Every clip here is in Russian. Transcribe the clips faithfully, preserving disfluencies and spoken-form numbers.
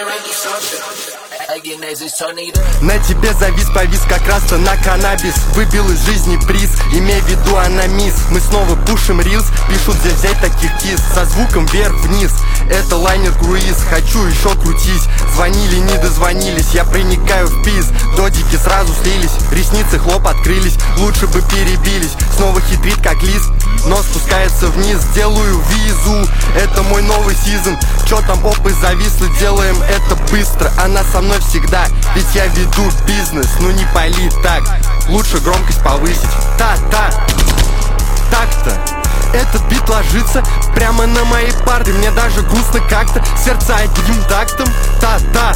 На тебе завис, повис как раз-то на каннабис. Выбил из жизни приз, имей в виду, она мисс. Мы снова пушим рилс, пишут где взять таких кис. Со звуком вверх-вниз, это лайнер-круиз. Хочу еще крутись, звонили, не дозвонились. Я проникаю в пиз, додики сразу слились. Ресницы хлоп открылись, лучше бы перебились. Снова хитрит как лист, но спускается вниз. Делаю визу, это мой новый сизон. Чё там опы зависли, делаем это быстро. Она со мной всегда, ведь я веду бизнес. Ну не пали так, лучше громкость повысить. Та-та, так-то. Этот бит ложится прямо на мои парты. Мне даже грустно как-то, сердца одним тактом. Та-та,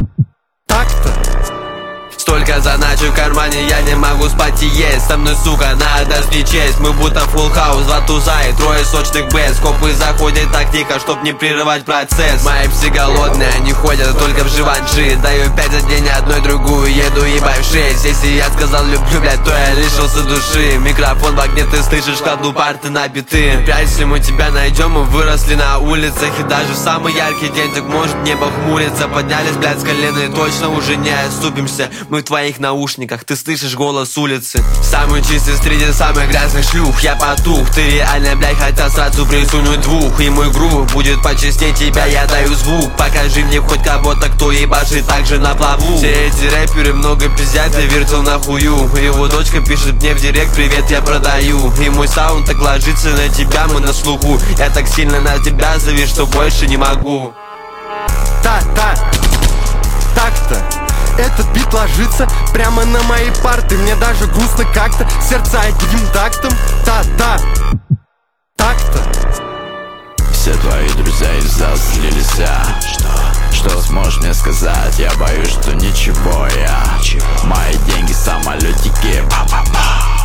так-то. Столько заначек в кармане, я не могу спать и есть. Со мной, сука, надо не честь. Мы будто фулл хаус, два туза и трое сочных бэс. Копы заходят так тихо, чтоб не прерывать процесс. Мои псы голодные, они ходят только в Живанши. Даю пять за день, одной другую еду ебать в шесть. Если я сказал люблю, блядь, то я лишился души. Микрофон в огне, ты слышишь, кладу парты набиты. Пять, мы тебя найдем, мы выросли на улицах. И даже в самый яркий день так может небо хмурится. Поднялись, блядь, с колена и точно уже не оступимся. Мы в твоих наушниках, ты слышишь голос улицы. Самый чистый среди самых грязных шлюх. Я потух, ты реально, блядь, хотел сразу присунуть двух. И мой грув будет почестнее тебя, я даю звук. Покажи мне хоть кого-то, кто ебашит так же на плаву. Все эти рэперы много пиздят, я вертел на хую. Его дочка пишет мне в директ: привет, я продаю. И мой саунд так ложится на тебя, мы на слуху. Я так сильно на тебя завис, что больше не могу. Та-та, так-то. Этот бит ложится прямо на мои парты. Мне даже грустно как-то, сердца одним тактом. Та-та, так-то. Все твои друзья из зала слились, а? Что? Что сможешь мне сказать? Я боюсь, что ничего я. Мои деньги, самолетики, па-па-па.